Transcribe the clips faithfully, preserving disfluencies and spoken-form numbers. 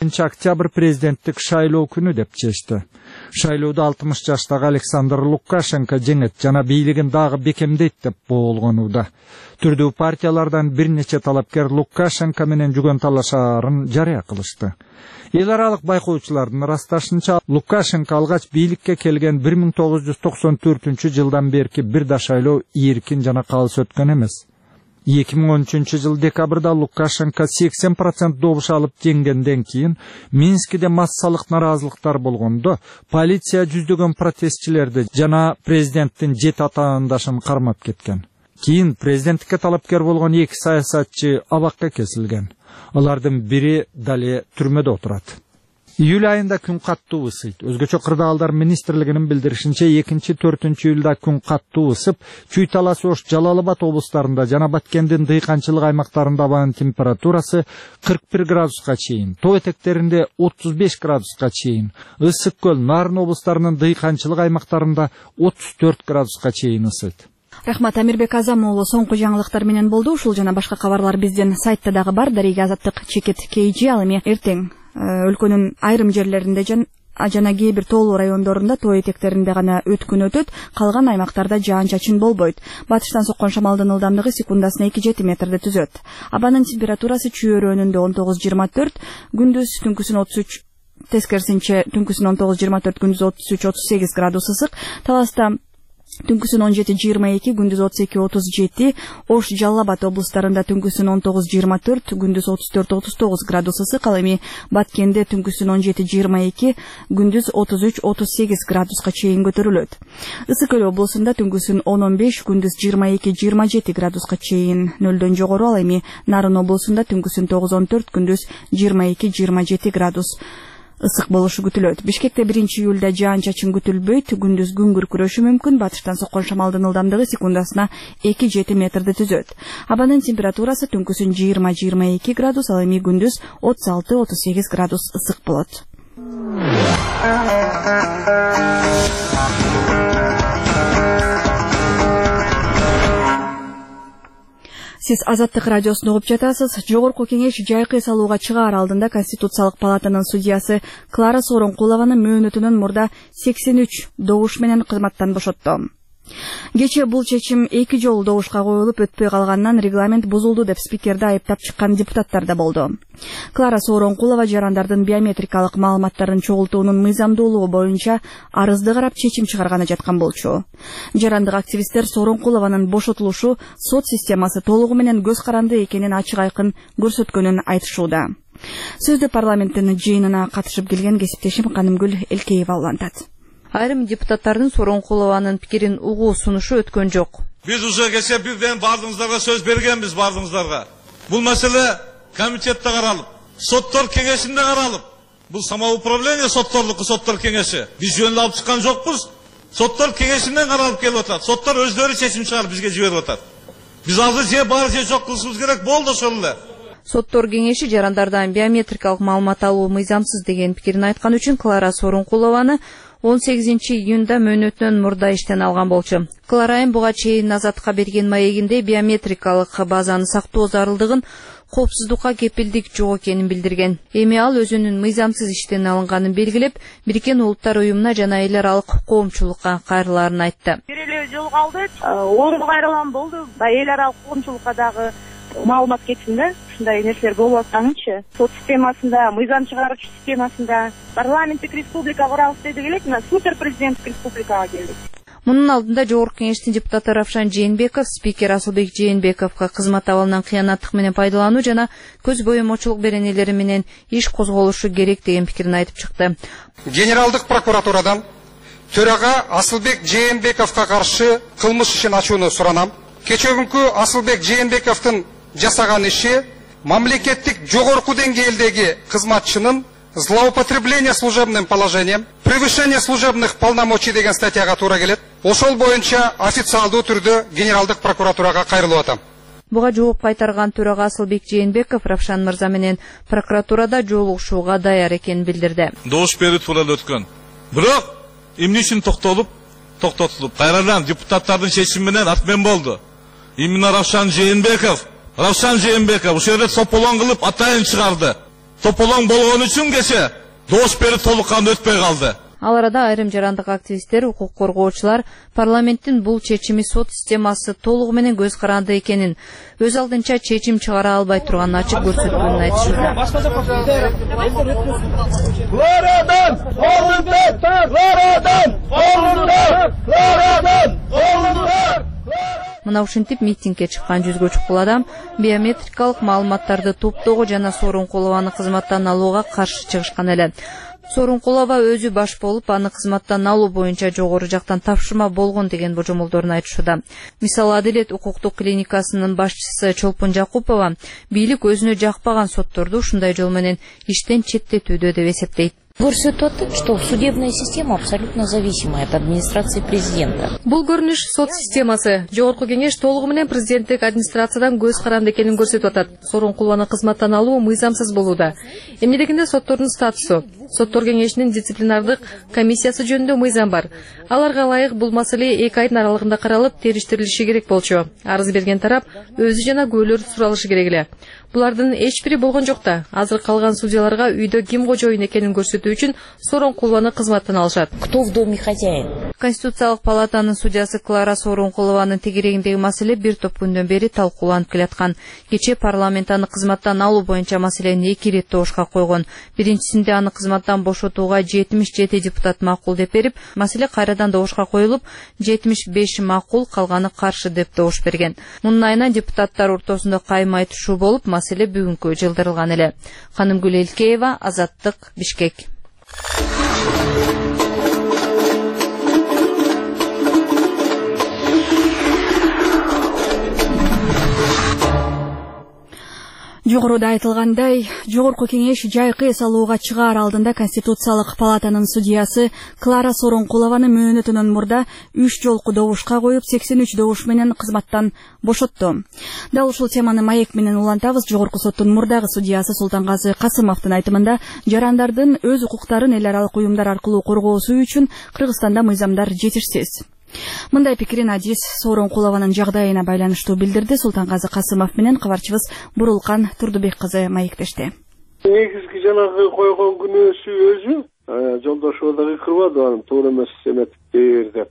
биринчи октябрь президенттик шайлоо күнү деп чечти. Шайлоодо алтымыш жаштагы Александр Лукашенко жеңет жана бийлигин дагы бекемдейт деп болгонууда. Түрдүү партиялардан бир нече талапкер Лукашенко менен жүгөн талашаарын жарыя кылышты. Эл аралык байкоочулардын ырасташынча, Лукашенко алгач бийликке келген бир миң тогуз жүз токсон төртүнчү жылдан берки бир да шайлоо ийиркин жана калыс өткөн эмес. эки миң он үчүнчү жыл декабрда Лукашенко сексен процент добуш алып жеңгенден кийин Минскиде массалык наразылыктар болгондо полиция жүздөгөн протестчилерди жана президенттин жети атаандашын кармап кеткен. Кийин президенттикке талапкер болгон эки саясатчы абакка кесилген. Алардын бири дале түрмөдө отурат. Июль айында күн каттуу ысыйт. Өзгөчө кырдаалдар министрлигинин билдиришинче экинчи төртүнчү июлда күн каттуу ысып, Чүй Талас Ош, Жалал Абад облустарында жана Баткендин дыйканчылык аймактарында абанын температурасы кырк бир градуска чейин, тоо этектеринде отуз беш градуска чейин, Ысык көл, Нарын облустарынын дыйканчылык аймактарында отуз төрт градуска чейин ысыйт. Рахмат, Амирбек Азам уулу соңку жаңылыктар менен болду. Ушул жана башка кабарлар биздин сайтта дагы бар. Дарега Азаттык чекит кей жи ал эми эртең өлкөнүн айрым жерлеринде жана кээ бир тоолуу райондорунда тоо этектеринде гана өткүн өтөт, калган аймактарда жаан-чачын болбойт. Батыштан соккон шамалдын ылдамдыгы секундасына эки жети метрди түзөт. Абанын температурасы Чүй өрөөнүндө он тогуз жыйырма төрт, күндүз түнкүсүн отуз үч, тескерисинче түнкүсүн он тогуз жыйырма төрт, күндүз отуз үч отуз сегиз градус ысык. Таласта түнкүсүн он жети жыйырма эки, күндүз отуз эки отуз жети, Ош, Жалал Абад облустарында түнкүсүн он тогуз жыйырма төрт, күндүз отуз төрт отуз тогуз градус ысык, ал эми Баткенде түнкүсүн он жети жыйырма эки, күндүз отуз үч отуз сегиз градуска чейин көтөрүлөт. Ысык көл облусунда түнкүсүн он он беш, күндүз жыйырма эки жыйырма жети градуска чейин нөлдөн жогору, ал эми Нарын облусунда түнкүсүн тогуз он төрт, күндүз жыйырма эки жыйырма жети градус ысык болушу күтүлөт. Бишкекте биринчи июлда жаан-чачын күтүлбөйт, күндүз күн күркүрөшү мүмкүн, батыштан соккон шамалдын ылдамдыгы секундасына эки жети метрди түзөт. Абанын температурасы түнкүсүн жыйырма жыйырма эки градус, ал эми күндүз отуз алты отуз сегиз градус ысык болот. Сиз Азаттык радиосун угуп жатасыз. Жогорку кеңеш жайкы салууга чыгаар алдында Конституциялык палатанын судьясы Клара Сооронкулованы мөөнөтүнөн мурда сексен үч добуш менен кызматтан бошотту. Кечээ бул чечим эки жолу добушка коюлуп өтпөй калганынан регламент бузулду деп спикерди айыптап чыккан депутаттар да болду. Клара Сооронкулова жарандардын биометрикалык маалыматтарын чогултуунун мыйзамдуулугу боюнча арызды карап чечим чыгарганы жаткан болчу. Жарандык активисттер Сооронкулованын бошотулушу сот системасы толугу менен көз каранды экенин ачык айкын көрсөткөнүн айтышууда. Сөздү парламенттин жыйынына катышып келген кесиптешим Канымгүл Элкеева улантат. Айрым депутаттардын Сооронкулованын пикирин угуу сунушу өткөн жок. Биз уже кеше бирден бардыңыздарга сөз бергенбиз, бардыңыздарга. Бул маселе комитетте каралып, соттор кеңешинде каралып. Бул самоуправление сотторлуку, соттор кеңеши. Биз жөнүп алып чыккан жокпуз. Соттор кеңешинден каралып келип атат. Соттор өздөрү чечим чыгарып бизге жиберип атат. Биз азыр же бар же жок кылышыбыз керек болду ошол эле. Соттор кеңеши жарандардан биометрикалык маалымат алуу мыйзамсыз деген пикирин айткан үчүн Клара Сооронкулованы он сегизинчи июнда мөөнөтүнөн мурда иштен алган болчу. Клара айым буга чейин Азаттыкка берген маегинде биометрикалык базаны сактоо зарылдыгын, коопсуздукка кепилдик жок экенин билдирген. Эми ал өзүнүн мыйзамсыз иштен алынганын белгилеп, Бириккен Улуттар уюмуна жана эл аралык коомчулукка кайрылаарын айтты. Бир эле жол калды, оңго кайрылган болду. Эл аралык коомчулукка дагы маалымат кетсин да, ушундай нерселер болуп атканынчы. Сот системасында, мыйзам чыгаруучу системасында парламенттик республика курабыз деди элек, мына супер президенттик республикага келдик. Мунун алдында Жогорку кеңештин депутаты Равшан Жээнбеков спикер Асылбек Жээнбековго кызмат абалынан кыянаттык менен пайдалануу жана көз боемочулук беренелери менен иш козголушу керек деген пикирин айтып чыкты. Генералдык прокуратурадан төрага Асылбек Жээнбековго каршы кылмыш ишин ачууну суранам. Кечөгүнкү Асылбек Жээнбековдун жасаган иши мамлекеттик жогорку деңгээлдеги кызматчынын злоупотребление служебным положением, превышение служебных полномочий деген статьяга туура келет. Ошол боюнча официалдуу түрдө генералдык прокуратурага кайрылып атам. Буга жооп кайтарган төрага Асылбек Жээнбеков Равшан мырза менен прокуратурада жолугушууга даяр экенин билдирди. Добуш берүү тууралуу өткөн. Бирок эмне үчүн токтолуп, токтотулуп, кайрадан депутаттардын чечими менен атмен болду. Именно Равшан Жээнбеков, Равшан Жээнбеков ушул жерде сополон кылып атайын чыгарды. тополоң болгон үчүн кече доош берип толук кандуу өтпөй калды. Ал арада айрым жарандык активисттер, укук коргоочулар парламенттин бул чечими сот системасы толугу менен көз каранды экенин, өз алдынча чечим чыгара албай турганын ачык көрсөткөнүн айтышууда. Мына ушинтип митингге чыккан жүзгө чукул адам биометрикалык маалыматтарды топтоого жана Сооронкулованы кызматтан алууга каршы чыгышкан эле. Сооронкулова өзү баш болуп, аны кызматтан алуу боюнча жогору жактан тапшырма болгон деген божомолдорун айтышууда. Мисалы, Адилет укуктук клиникасынын башчысы Чолпон Жакупова бийлик өзүнө жакпаган сотторду ушундай жол менен иштен четтетүүдө деп эсептейт. Көрсөтүп атат, что судебная система абсолютно зависимая от администрации президента. Бул көрүнүш сот системасы, жогорку кеңеш толугу менен президенттик администрациядан көз каранды экенин көрсөтүп атат. Сооронкулованы кызматтан алуу мыйзамсыз болууда. Эмне дегенде соттордун статусу, соттор кеңешинин дисциплинардык комиссиясы жөнүндө мыйзам бар. Аларга ылайык бул маселе эки айдын аралыгында каралып, териштирилиши керек болчу. Арыз берген тарап өзү жана күбөлөр суралышы керек эле. Булардын эч бири болгон жок да. Азыр калган судьяларга үйдө ким кожоюн экенин көрсөтүү үчүн Сооронкулованы кызматтан алышат. Кто в доме хозяин? Конституциялык палатанын судьясы Клара Сооронкулованын тегерегиндеги маселе бир топ күндөн бери талкууланып келаткан. Кече парламент аны кызматтан алуу боюнча маселени эки ирет добушка койгон. Биринчисинде аны кызматтан бошотууга жетимиш жети депутат макул деп берип, маселе кайрадан добушка коюлуп, жетимиш беш макул, калганы каршы деп добуш берген. Мунун айынан депутаттар ортосунда кайым айтышуу болуп, маселе бүгүнкү жылдырылган эле. Ханымгүл Элкеева, Азаттык, Бишкек. Жогоруда айтылгандай, жогорку кеңеш жайкы эс алууга чыгаар алдында Конституциялык палатанын судьясы Клара Сооронкулованы мөөнөтүнөн мурда үч жолку добушка коюп, сексен үч добуш менен кызматтан бошотту. Дал ушул теманы маек менен улантабыз. Жогорку соттун мурдагы судьясы Султангазы Касымовдун айтымында, жарандардын өз укуктарын эл аралык уюмдар аркылуу коргоосу үчүн Кыргызстанда мыйзамдар жетишсиз. Мындай пикирин Адис Сооронкулованын жагдайына байланыштуу билдирди. Султангазы Касымов менен кабарчыбыз Бурулкан Турдубек кызы маектешти. Негизги жанагы койгон күнөөсү өзү жолдошуна дагы кырбады, анын туура эмес эметиптер деп.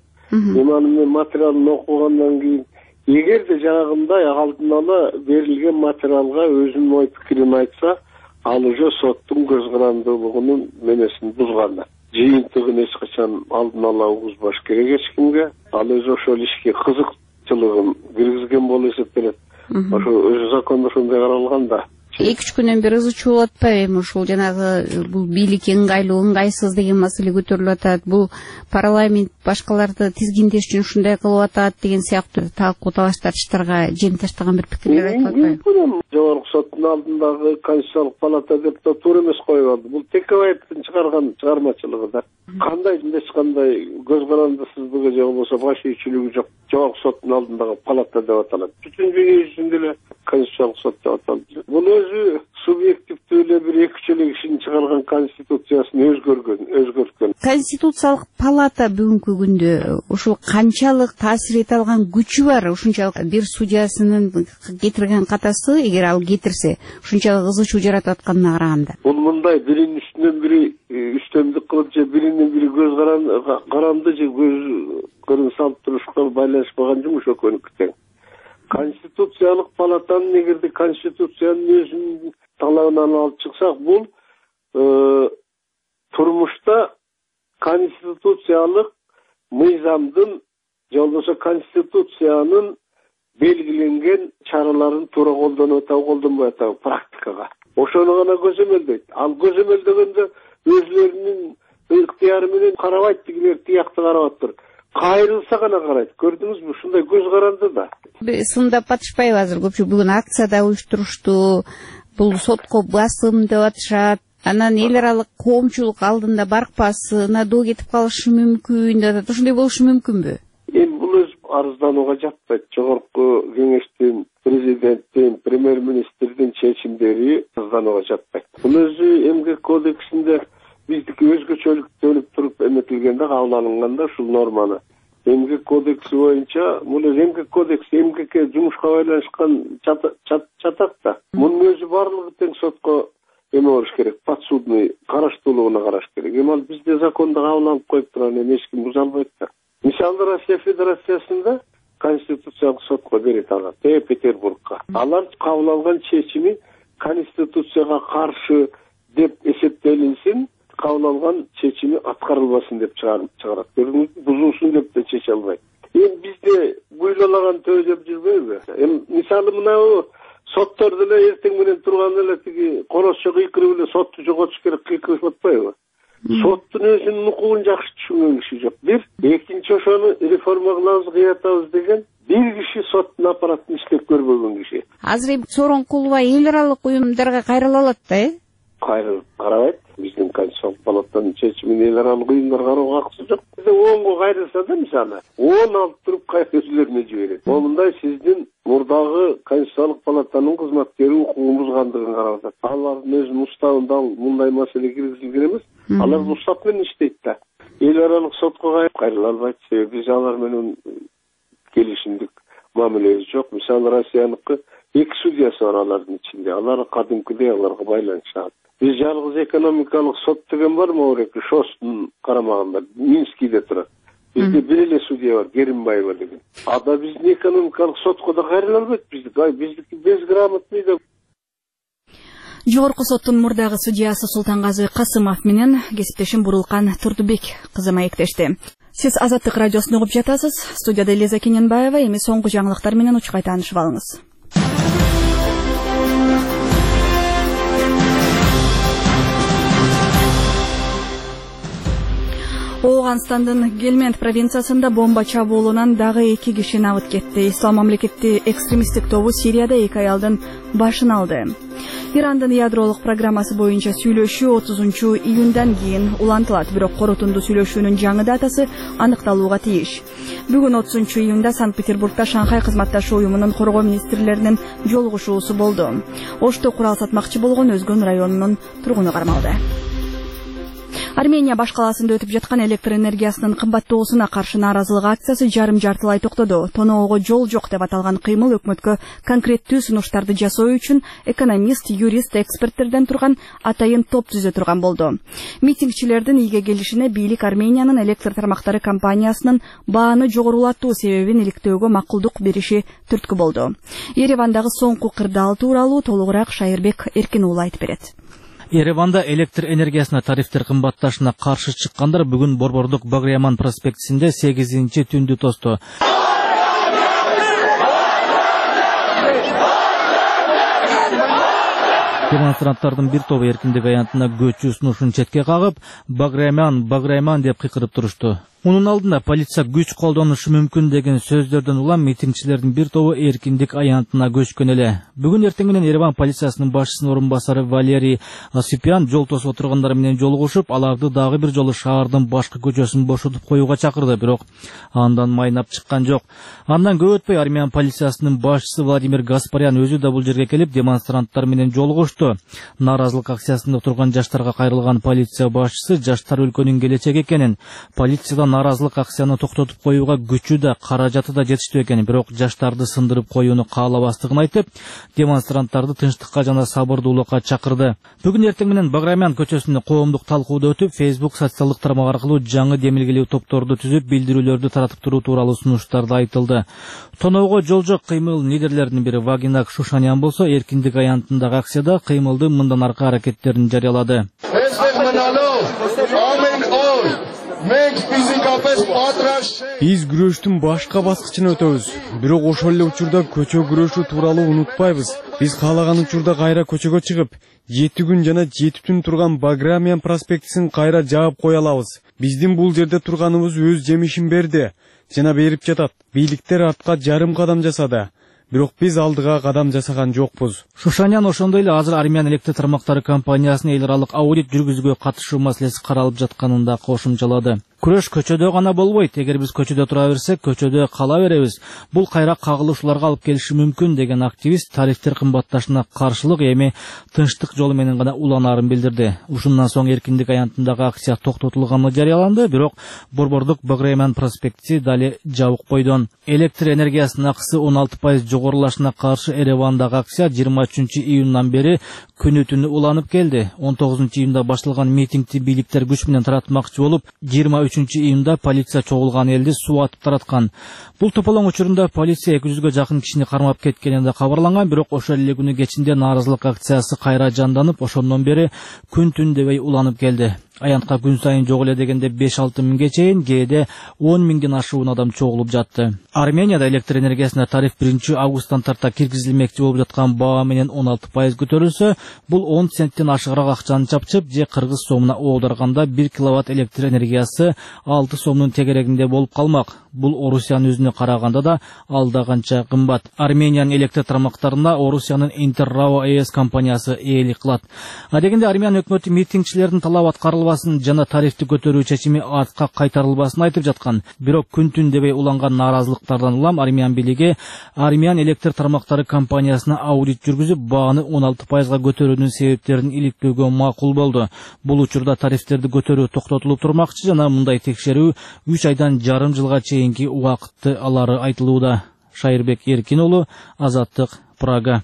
Мен материалын окугандан кийин, эгерде жанагындай алдын ала берилген материалга өзүнүн ой пикирин айтса, ал уже соттун көз карандуулугунун менесин бузган. Жыйынтыгын эч качан алдын ала угузбаш керек эч кимге. Ал өзү ошол ишке кызыкчылыгын киргизген болуп эсептелет. Ошо өзү закондо ошондой каралган да. эки үч күнөн бери ызы чуулуп атпайбы? Эми ушул жанагы бул бийлик ыңгайлуу, ыңгайсыз деген маселе көтөрүлүп атат. Бул парламент башкаларды тизгиндеш үчүн ушундай кылып атат деген сыяктуу талкуу талаштарга жем таштаган бир пикирлер айтылып атпайбы? Жогорку соттун алдындагы Конституциялык палата деп да туура эмес коюп алды. Бул Текебаевдин чыгарган чыгармачылыгы да. Кандай эч кандай көз карандысыздыгы же болбосо баш ийүүчүлүгү жок жогорку соттун алдындагы палата деп аталат. Бүтүн дүйнө жүзүндө эле Конституциялык сот деп аталды. Бул өзү субъективдүү эле бир экичелик кишинин чыгарган конституциясын өзгөргөн, өзгөрткөн. Конституциялык палата бүгүнкү күндө ушул канчалык таасир эте алган күчү бар? Ушунчалык бир судьясынын кетирген катасы, эгер ал кетирсе, ушунчалык ызы чуу жаратып атканына караганда. Бул мындай биринин үстүнөн бири үстөмдүк кылып же биринин бири көз каранды же көз көрүн салып турушка байланышпаган жумуш экөнүкү тең. Конституциялык палатанын эгерде конституциянын өзүнүн талабынан алып чыксак, бул турмушта конституциялык мыйзамдын же болбосо конституциянын белгиленген чараларын туура колдонуп атабы, колдонбой атабы практикага. Ошону гана көзөмөлдөйт. Ал көзөмөлдөгөндө өзлөрүнүн ыктыяры менен карабайт, дегилер тиякты карап атыр. Кайрылса гана карайт. Көрдүңүзбү? Ушундай көз каранды да. Сындап атышпайбы азыр? Көпчүлүк бүгүн акцияда уюштурушту. Бул сотко басым деп атышат. Анан эл аралык коомчулук алдында баркпасына доо кетип калышы мүмкүн деп атат. Ушундай болушу мүмкүнбү? Эми бул өз арызданууга жатпайт. Жогорку кеңештин, президенттин, премьер-министрдин чечимдери арызданууга жатпайт. Бул өзү эмгек кодексинде биздики өзгөчөлүктөнүп туруп эметилгенде, кабыл алынганда ушул норманы. Эмгек кодекси боюнча, бул эмгек кодекси эмгекке жумушка байланышкан чатат да. Мунун өзү барлыгы тең сотко эме болуш керек, подсудный караштуулугуна караш керек. Эми ал бизде закондо кабыл алып коюп турган эми эч ким буза албайт да. Мисалы Россия Федерациясында Конституциялык сотко берет ага, Петербургка. Алар кабыл алган чечими Конституцияга каршы деп эсептелинсин, кабыл алган чечими аткарылбасын деп чыгарат. Бузулсун деп да чече албайт. Эми бизде буйлаган төзөп жүрбөйбү? Эми мисалы мына соттор деле эртең менен турганда эле тиги коросчо кыйкырып эле сотту жоготуш керек кыйкырып атпайбы? Соттун өзүнүн укугун жакшы түшүнгөн киши жок. Бир, экинчи ошону реформа кылабыз, кыятабыз деген бир киши соттун аппаратын иштеп көрбөгөн киши. Азыр эми Сооронкулова эл аралык уюмдарга кайрыла алат да, э? Кайрылып карабайт. Биздин Конституциялык палатанын чечимин эл аралык уюмдар кароого акысы жок. Бизде онго кайрылса да мисалы, он алып туруп кайра өзүлөрүнө жиберет. Момундай сиздин мурдагы Конституциялык палатанын кызматкери укугун бузгандыгын карап атат. Алардын өзүнүн уставында мындай маселе киргизилген эмес. Алар устав менен иштейт да. Эл аралык сотко кайрыла албайт. Себеби биз алар менен келишимдик мамилебиз жок. Мисалы Россияныкы эки судьясы бар алардын ичинде. Алар кадимкидей аларга байланышат. Биз жалгыз экономикалык сот деген бар Мауреки Шостун карамагында, Минскийде турат. Бизде бир эле судья бар, Керимбаева деген. Ада биздин экономикалык сотко да кайрыла албайт. Биздики биздики безграмотный да. Жогорку соттун мурдагы судьясы Султангазы Касымов менен кесиптешим Бурулкан Турдубек кызы маектешти. Сиз Азаттык радиосун угуп жатасыз. Студияда Элиза Кененбаева, эми соңку жаңылыктар менен учкай таанышып алыңыз. Ооганстандын Гельмент провинциясында бомба чабуулунан дагы эки киши набыт кетти. Ислам мамлекети экстремисттик тобу Сирияда эки аялдын башын алды. Ирандын ядролук программасы боюнча сүйлөшүү отузунчу июндан кийин улантылат, бирок корутунду сүйлөшүүнүн жаңы датасы аныкталууга тийиш. Бүгүн отузунчу июнда Санкт-Петербургда Шанхай кызматташуу уюмунун коргоо министрлеринин жолугушуусу болду. Ошто курал сатмакчы болгон Өзгөн районунун тургуну кармалды. Армения баш каласында өтүп жаткан электр энергиясынын кымбаттоосуна каршы нааразылык акциясы жарым жартылай токтоду. Тоноого жол жок деп аталган кыймыл өкмөткө конкреттүү сунуштарды жасоо үчүн экономист, юрист, эксперттерден турган атайын топ түзө турган болду. Митингчилердин ийге келишине бийлик Армениянын электр тармактары компаниясынын бааны жогорулатуу себебин иликтөөгө макулдук бериши түрткү болду. Еревандагы соңку кырдаал тууралуу толугураак Шайырбек Эркин уулу айтып берет. Ереванда электр энергиясына тарифтер кымбатташына каршы чыккандар бүгүн Борбордук Баграйман проспектисинде сегизинчи түндү тосту. Демонстранттардын бир тобу эркиндик аянтына көчүү сунушун четке кагып, Баграйман, Баграйман деп кыйкырып турушту. Мунун алдында полиция күч колдонушу мүмкүн деген сөздөрдөн улам митингчилердин бир тобу эркиндик аянтына көчкөн эле. Бүгүн эртең менен Ереван полициясынын башчысынын орун басары Валерий Асипян жол тосуп отургандар менен жолугушуп, аларды дагы бир жолу шаардын башкы көчөсүн бошотуп коюуга чакырды, бирок андан майнап чыккан жок. Андан көп өтпөй Армян полициясынын башчысы Владимир Гаспарян өзү да бул жерге келип демонстранттар менен жолугушту. Нааразылык акциясында турган жаштарга кайрылган полиция башчысы жаштар өлкөнүн келечеги экенин, полициядан нааразылык акцияны токтотуп коюуга күчү да, каражаты да жетиштүү экенин, бирок жаштарды сындырып коюуну каалабастыгын айтып, демонстранттарды тынчтыкка жана сабырдуулукка чакырды. Бүгүн эртең менен Баграйман көчөсүндө коомдук талкууда өтүп, Facebook социалдык тармак аркылуу жаңы демилгелүү топторду түзүп, билдирүүлөрдү таратып туруу тууралуу сунуштарды айтылды. Тоноого жол жок кыймыл лидерлеринин бири Вагинак Шушанян болсо, эркиндик аянтындагы акцияда кыймылдын мындан аркы аракеттерин жарыялады. Биз күрөштүн башка баскычына өтөбүз. Бирок ошол эле учурда көчө күрөшү тууралуу унутпайбыз. Биз каалаган учурда кайра көчөгө чыгып, жети күн жана жети түн турган Баграйман проспектисин кайра жаап кое алабыз. Биздин бул жерде турганыбыз өз жемишин берди жана берип жатат. Бийликтер артка жарым кадам жасады. Бирок биз алдыга кадам жасаган жокпуз. Шушанян ошондой эле азыр Армян электр тармактары компаниясынын эл аралык аудит жүргүзүүгө катышуу маселеси каралып жатканын да кошумчалады. Күрөш көчөдө гана болбойт. Эгер биз көчөдө тура берсек, көчөдө кала беребиз. Бул кайра кагылышууларга алып келиши мүмкүн деген активист тарифтер кымбатташына каршылык эми тынчтык жолу менен гана уланаарын билдирди. Ушундан соң эркиндик аянтындагы акция токтотулганы жарыяланды, бирок Борбордук Баграйман проспекти дали жабык койдон. Электр энергиясынын акысы он алты пайыз жогорулашына каршы Еревандагы акция жыйырма үчүнчү июндан бери күнү түнү уланып келди. он тогузунчу июнда башталган митингди бийликтер күч менен таратмакчы болуп, жыйырма үчүнчү июнда полиция чогулган элди суу атып тараткан. Бул тополоң учурунда полиция эки жүзгө жакын кишини кармап кеткени да кабарланган, бирок ошол эле күнү кечинде нааразылык акциясы кайра жанданып, ошондон бери күн түн дебей уланып келди. Аянтка күн сайын жок эле дегенде беш алты миңге чейин, кээде он миңден ашуун адам чогулуп жатты. Арменияда электр энергиясына тариф биринчи августтан тарта киргизилмекчи болуп жаткан баа менен он алты пайыз көтөрүлсө, бул он центтен ашыгыраак акчаны чапчып, же кыргыз сомуна оодарганда бир киловатт электр энергиясы алты сомдун тегерегинде болуп калмак. Бул Орусиянын өзүнө караганда да алда канча кымбат. Армениянын электр тармактарына Орусиянын Интеррао ЭС компаниясы ээлик кылат. А дегенде Армян өкмөтү митингчилердин талап аткарылбасын жана тарифти көтөрүү чечими артка кайтарылбасын айтып жаткан. Бирок күн түн дебей уланган нааразылыктардан улам Армян бийлиги Армян электр тармактары компаниясына аудит жүргүзүп, бааны он алты пайызга көтөрүүнүн себептерин иликтөөгө макул болду. Бул учурда тарифтерди көтөрүү токтотулуп турмакчы жана мындай текшерүү үч айдан жарым жылга чейинки убакытты алары айтылууда. Шайырбек Эркин уулу, Азаттык, Прага.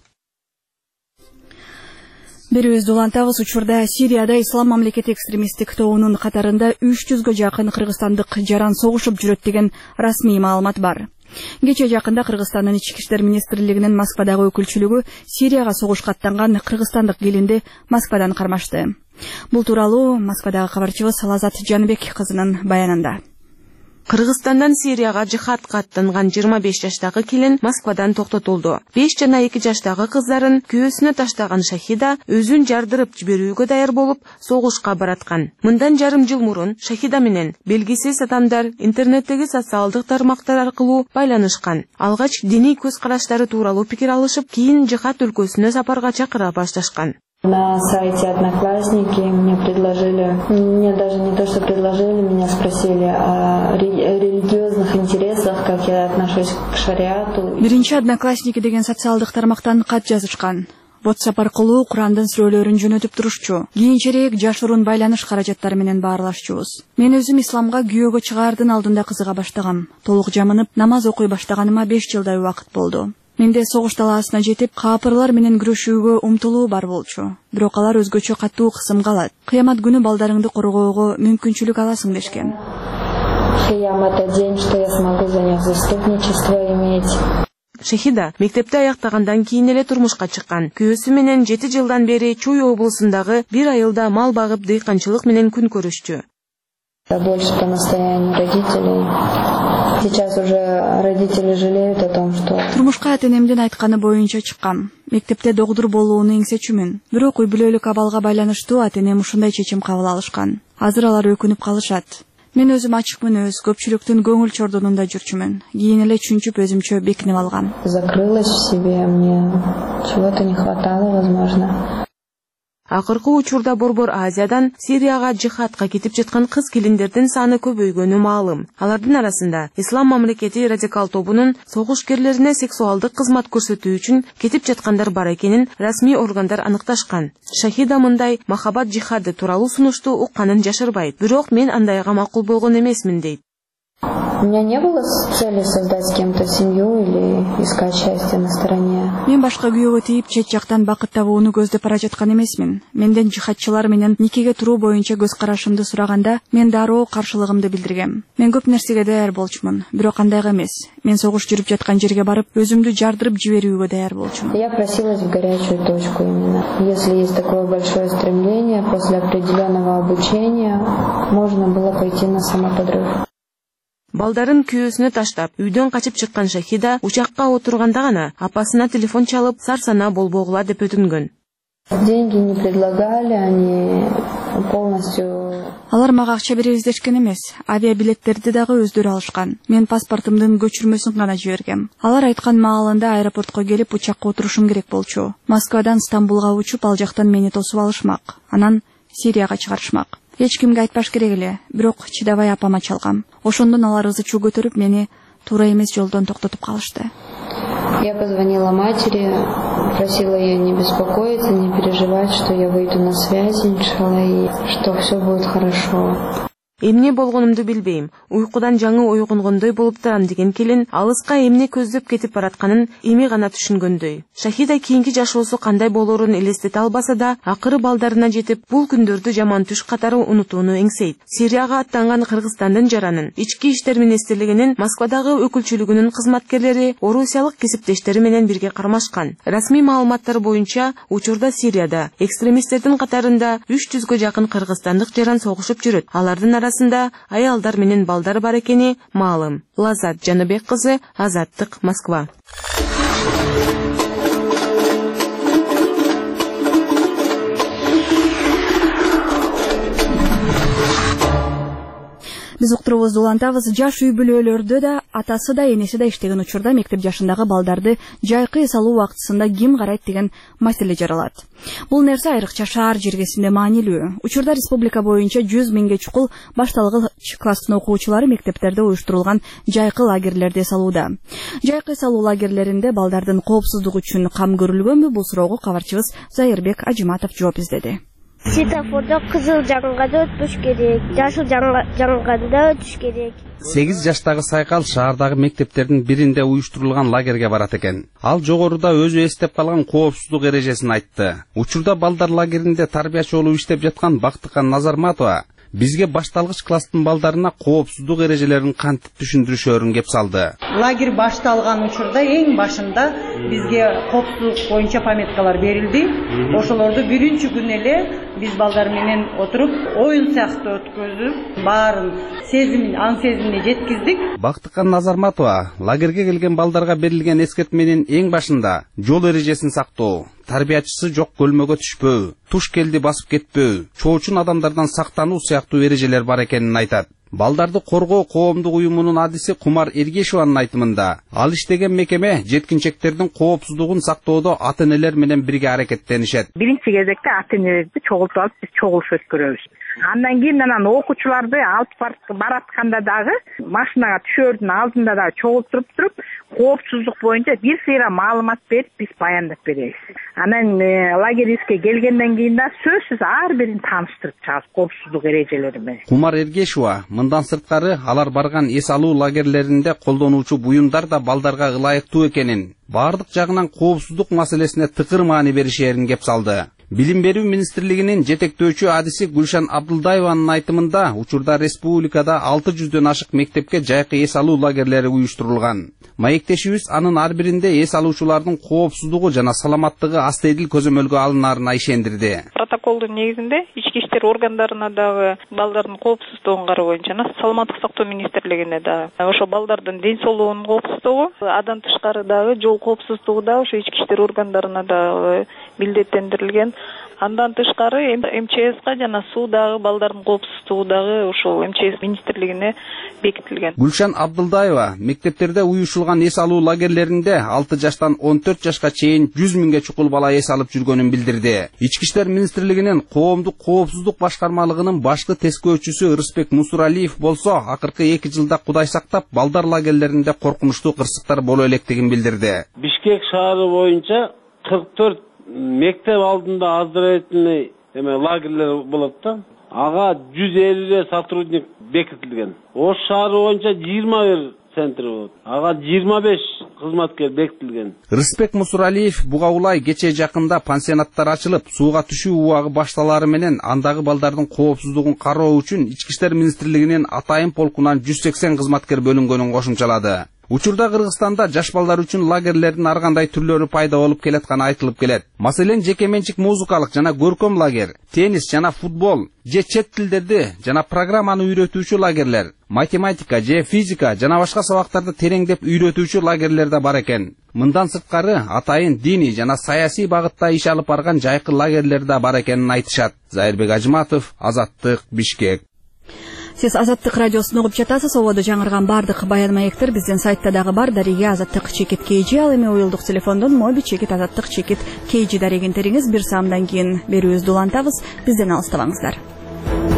Берүүбүздү улантабыз. Учурда Сирияда Ислам мамлекети экстремисттик тобунун катарында үч жүзгө жакын кыргызстандык жаран согушуп жүрөт деген расмий маалымат бар. Кече жакында Кыргызстандын ички иштер министрлигинин Москвадагы өкүлчүлүгү Сирияга согушка аттанган кыргызстандык келинди Москвадан кармашты. Бул тууралуу Москвадагы кабарчыбыз Лазат Жанбек кызынын баянында. Кыргызстандан Сирияга жихадка аттанган жыйырма беш жаштагы келин Москвадан токтотулду. беш жана эки жаштагы кыздарын күйөөсүнө таштаган Шахида өзүн жардырып жиберүүгө даяр болуп, согушка бараткан. Мындан жарым жыл мурун Шахида менен белгисиз адамдар интернеттеги социалдык тармактар аркылуу байланышкан. Алгач диний көз караштары тууралуу пикир алышып, кийин жихад өлкөсүнө сапарга чакыра башташкан. На сайте Одноклассники мне предложили, мне даже не то, что предложили, меня спросили о религиозных интересах, как я отношусь к шариату. Биринчи Одноклассники деген социалдык тармактан кат жазышкан. WhatsApp аркылуу Курандын сүрөлөрүн жөнөтүп турушчу. Кийинчерээк жашыруун байланыш каражаттары менен баарлашчубуз. Мен өзүм исламга күйөөгө чыгаардын алдында кызыга баштагам. Толук жамынып, намаз окуй баштаганыма беш жылдай убакыт болду. Менде согуш талаасына жетип, каапырлар менен күрөшүүгө умтулуу бар болчу. Бирок алар өзгөчө катуу кысымга алат. Кыямат күнү балдарыңды коргоого мүмкүнчүлүк аласың дешкен. Кыямат — это день, что я смогу за них заступничество иметь. Шахида мектепти аяктагандан кийин эле турмушка чыккан. Күйөөсү менен жети жылдан бери Чуй облусундагы бир айылда мал багып дыйканчылык менен күн көрүшчү. Больше по настоянию родителей. Сейчас уже родители жалеют о том, что... Турмушка атенемдин айтканы боюнча чыккам. Мектепте догдур болууну эңсечүмүн. Бирок үй бүлөлүк абалга байланыштуу атенем ушундай чечим кабыл алышкан. Азыр алар өкүнүп калышат. Мен өзүм ачык мүнөз, көпчүлүктүн көңүл чордонунда жүрчүмүн. Кийин эле чүнчүп өзүмчө бекинип алгам. Закрылась в себе, мне чего-то не хватало, возможно. Акыркы учурда Борбор Азиядан Сирияга жихадка кетип жаткан кыз келиндердин саны көбөйгөнү маалым. Алардын арасында Ислам мамлекети радикал тобунун согушкерлерине сексуалдык кызмат көрсөтүү үчүн кетип жаткандар бар экенин расмий органдар аныкташкан. Шахида мындай махабат жихады тууралуу сунушту укканын жашырбайт. Бирок мен андайга макул болгон эмесмин дейт. У меня не было цели создать с кем-то семью или искать счастье на стороне. Мен башка күйөөгө тийип, чет жактан бакыт табууну көздөп бара жаткан эмесмин. Менден жихадчылар менен никеге туруу боюнча көз карашымды сураганда, мен дароо каршылыгымды билдиргем. Мен көп нерсеге даяр болчумун, бирок андайга эмес. Мен согуш жүрүп жаткан жерге барып, өзүмдү жардырып жиберүүгө даяр болчумун. Я просилась в горячую точку именно. Если есть такое большое стремление, после определенного обучения можно было пойти на самоподрыв. Балдарын күйөөсүнө таштап, үйдөн качып чыккан Шахида учакка отурганда гана апасына телефон чалып, сарсана болбогула деп өтүнгөн. Деньги не предлагали, они полностью... Алар мага акча беребиз дешкен эмес. Авиабилеттерди дагы өздөрү алышкан. Мен паспортумдун көчүрмөсүн гана жибергем. Алар айткан маалында аэропортко келип учакка отурушум керек болчу. Москвадан Стамбулга учуп, ал жактан мени тосуп алышмак. Анан Сирияга чыгарышмак. Эч кимге айтпаш керек эле, бирок чыдабай апама чалгам. Ошондон алар ызы чуу көтөрүп мени туура эмес жолдон токтотуп калышты. Я позвонила матери, просила ее не беспокоиться, не переживать, что я выйду на связь, иншалла, и что все будет хорошо. Эмне болгонумду билбейм. Уйкудан жаңы ойгонгондой болуп турам деген келин алыска эмне көздөп кетип баратканын эми гана түшүнгөндөй. Шахида кийинки жашоосу кандай болорун элестете албаса да, акыры балдарына жетип, бул күндөрдү жаман түш катары унутууну эңсейт. Сирияга аттанган Кыргызстандын жаранын Ички иштер министрлигинин Москвадагы өкүлчүлүгүнүн кызматкерлери орусиялык кесиптештери менен бирге кармашкан. Расмий маалыматтар боюнча, учурда Сирияда экстремисттердин катарында үч жүзгө жакын кыргызстандык жаран согушуп жүрөт. Алардын арасында аялдар менен балдар бар экени маалым. Лазат Жаныбек кызы, Азаттык, Москва. Биз уктурубузду улантабыз. Жаш үй бүлөлөрдө да атасы да энеси да иштеген учурда мектеп жашындагы балдарды жайкы эс алуу убактысында ким карайт деген маселе жаралат. Бул нерсе айрыкча шаар жергесинде маанилүү. Учурда республика боюнча жүз миңге чукул башталгы класстын окуучулары мектептерде уюштурулган жайкы лагерлерде эс алууда. Жайкы эс алуу лагерлеринде балдардын коопсуздугу үчүн кам көрүлгөнбү? Бул суроого кабарчыбыз Зайырбек Ажиматов жооп издеди. Светофордо кызыл жанганда өтүш керек, жашыл жанганда өтүш керек. сегиз жаштагы Сайкал шаардагы мектептердин биринде уюштурулган лагерге барат экен. Ал жогоруда өзү эстеп калган коопсуздук эрежесин айтты. Учурда балдар лагеринде тарбиячы болуп иштеп жаткан Бактыкан Назарматова бизге башталгыч класстын балдарына коопсуздук эрежелерин кантип түшүндүрүшөрүн кеп салды. Лагерь башталган учурда эң башында бизге коопсуздук боюнча памяткалар берилди. Ошолорду биринчи күн эле биз балдар менен отуруп, оюн сыяктуу өткөзүп, баарын сезимин, аң сезимине жеткиздик. Бактыкан Назарматова лагерге келген балдарга берилген эскертменин эң башында жол эрежесин сактоо, тарбиячысы жок көлмөгө түшпөө, туш келди басып кетпөө, чоочун адамдардан сактануу сыяктуу эрежелер бар экенин айтат. Балдарды коргоо коомдук уюмунун адиси Кумар Эргешеванын айтымында, ал иштеген мекеме жеткинчектердин коопсуздугун сактоодо ата-энелер менен бирге аракеттенишет. Биринчи кезекте ата-энелерди чогултуп алып биз чогулуш өткөрөбүз. Андан кийин анан окуучуларды алып баратканда дагы машинага түшөөрдүн алдында да чогултуруп туруп, коопсуздук боюнча бир сыйра маалымат берип биз баяндап беребиз. Анан лагериске келгенден кийин да сөзсүз ар бирин тааныштырып чыгабыз коопсуздук эрежелери менен. Кумар Эргешева мындан сырткары алар барган эс алуу лагерлеринде колдонуучу буюмдар да балдарга ылайыктуу экенин, бардык жагынан коопсуздук маселесине тыкыр маани беришерин кеп салды. Билим берүү министрлигинин жетектөөчү адиси Гүлшан Абдулдаеванын айтымында, учурда республикада алты жүздөн ашык мектепке жайкы эс алуу лагерлери уюштурулган. Маектешибиз анын ар биринде эс алуучулардын коопсуздугу жана саламаттыгы астедил көзөмөлгө алынарына ишендирди. Протоколдун негизинде ички иштер органдарына дагы балдардын коопсуздугун кароо боюнча саламаттык сактоо министрлигине дагы ошо балдардын ден соолугунун коопсуздугу, андан тышкары дагы жол коопсуздугу да ошо ички иштер органдарына дагы милдеттендирилген. Андан тышкары эм че эске жана суудагы балдардын коопсуздугу дагы ошол эм че эс министрлигине бекитилген. Гүлшан Абдулдаева мектептерде уюшулган эс алуу лагерлеринде алты жаштан он төрт жашка чейин жүз миңге чукул бала эс алып жүргөнүн билдирди. Ички иштер министрлигинин коомдук коопсуздук башкармалыгынын башкы тескөөчүсү Рыспек Мусуралиев болсо, акыркы эки жылда Кудай сактап балдар лагерлеринде коркунучтуу кырсыктар боло электигин билдирди. Бишкек шаары боюнча кырк төрт мектеп алдында оздоровительный эме лагерлер болот да. Ага жүз элүү сотрудник бекитилген. Ош шаары боюнча жыйырма бир центр болот. Ага жыйырма беш кызматкер бекитилген. Рыспек Мусуралиев буга улай кече жакында пансионаттар ачылып, сууга түшүү убагы башталары менен андагы балдардын коопсуздугун кароо үчүн Ички иштер министрлигинин атайын полкунан жүз сексен кызматкер бөлүнгөнүн кошумчалады. Учурда Кыргызстанда жаш балдар үчүн лагерлердин ар кандай түрлөрү пайда болуп келатканы айтылып келет. Маселен, жеке менчик музыкалык жана көркөм лагер, теннис жана футбол, же чет тилдерди жана программаны үйрөтүүчү лагерлер, математика же физика жана башка сабактарды тереңдеп үйрөтүүчү лагерлер да бар экен. Мындан сырткары атайын диний жана саясий багытта иш алып барган жайкы лагерлер да бар экенин айтышат. Зайырбек Ажиматов, Азаттык, Бишкек. Сиз Азаттык радиосун угуп жатасыз. Ободо жаңырган бардык баян маектер биздин сайтта дагы бар. Дареге Азаттык чекит кейжи, ал эми уюлдук телефондон моби чекит Азаттык чекит кейжи дарегин териңиз. Бир саамдан кийин берүүбүздү улантабыз. Бизден алыстабаңыздар.